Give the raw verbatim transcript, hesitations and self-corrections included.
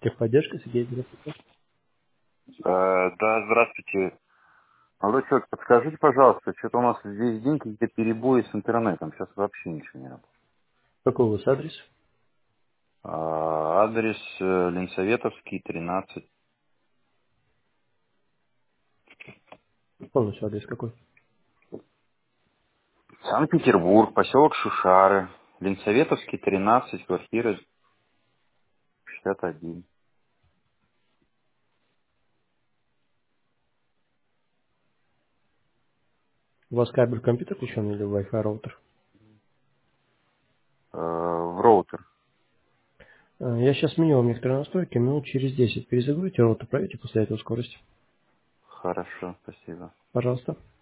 Техподдержка, Сергей, здравствуйте. Э, Да, здравствуйте. Молодой человек, подскажите, пожалуйста, что-то у нас весь день какие-то перебои с интернетом. Сейчас вообще ничего не работает. Какой у вас адрес? А, Адрес э, Ленсоветовский, тринадцать. Полностью адрес какой? Санкт-Петербург, поселок Шушары. Ленсоветовский, тринадцать, квартира шестьдесят один. У вас кабель компьютер включен или Wi-Fi роутер? Э, В роутер. Э, Я сейчас сменю вам некоторые настройки, минут через десять перезагрузите роутер, проверьте после этого скорость. Хорошо, спасибо. Пожалуйста.